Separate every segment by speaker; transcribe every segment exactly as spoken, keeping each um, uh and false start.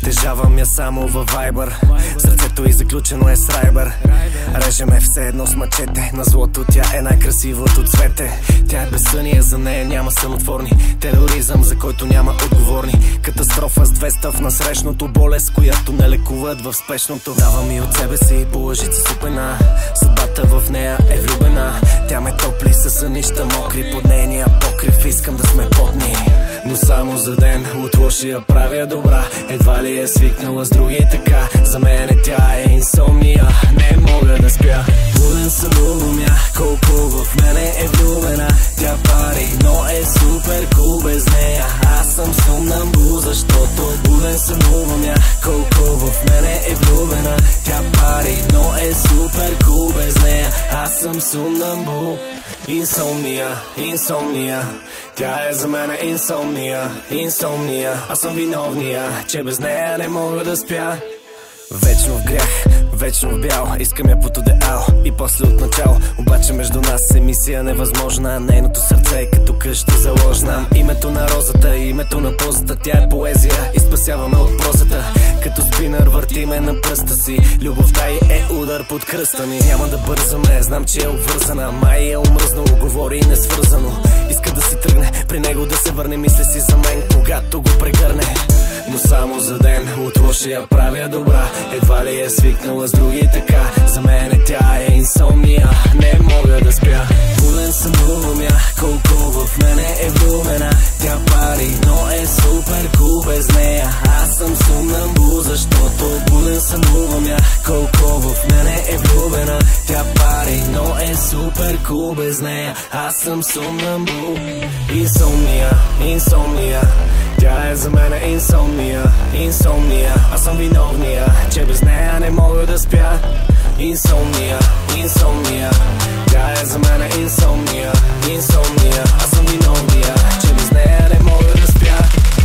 Speaker 1: Притежавам я само във Viber. Сърцето й заключено е с райбър. Режеме все едно с мачете. На злото тя е най-красивото цвете. Тя е безсъние, за нея няма сънотворни. Тероризъм, за който няма отговорни. Катастрофа с двеста в насрещното. Болест, която не лекуват в спешното. Давам и от себе си по лъжица супена. Съдбата в нея е влюбена. Тя ме топли със сънища мокри. Под нейния покрив искам да сме потни. Но само за ден от лошия правя добра. Едва ли е свикнала с други така. За мене тя е инсомния. Не мога да спя. Буден съм у умя, колко в мене е влюбена. Тя пари, но е супер кул без нея. Аз съм сомнамбул, защото буден съм у умя, колко в мене е влюбена. Тя пари, но е супер кул без нея. Аз съм сомнамбул. Инсомния, инсомния. Тя е за мене инсомния, инсомния. Аз съм виновния, че без нея не мога да спя. Вечно в грях, вечно в бял. Искам я под одеал и после от начало. Обаче между нас е мисия невъзможна. Нейното сърце е като къща заложна. Името на розата, името на позата. Тя е поезия и спасяваме от прозата. Като спинър въртиме на пръста си. Любовта й е удар под кръста ми. Няма да бързаме, знам, че е обвързана. Май е омръзнало, говори и несвързано. Иска да си тръгне, при него да се върне. Мисля си за мен, когато го прегърне. Но само за ден от лошия правя добра. Едва ли е свикнала с други така. За мене тя е инсомния. Не мога да спя. Буден съм у умя, колко в мене е влюбена. Тя пари, но е супер кул без нея. Аз съм сомнамбул, защото буден съм у умя, колко в мене е влюбена. Тя пари, но е супер кул без нея. Аз съм сомнамбул. Инсомния, инсомния. Тя е за мене инсомния, инсомния. Аз съм виновния, че без нея не мога да спя. Инсомния, инсомния. Тя е за мене инсомния, инсомния. Аз съм виновния, че без нея не мога да спя.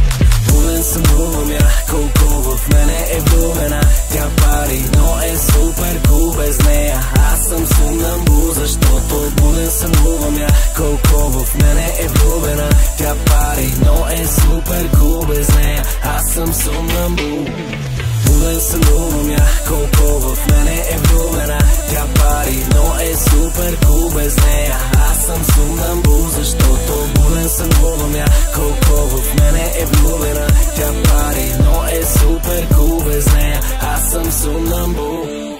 Speaker 1: Буден съм у умя, колко в мене е влюбена. Тя пари, но е супер кул без нея. Аз съм сомнамбул, защото буден съм у умя, колко в мене е влюбена. Тя пари, но е супер кул без нея. Аз съм сомнамбул. Буден съм у умя, колко в мене е влюбена. Тя пари, но е супер кул без нея. Аз съм сомнамбул, защото буден съм у умя, колко в мене е влюбена. Тя пари, но е супер кул без нея. Аз съм сомнамбул.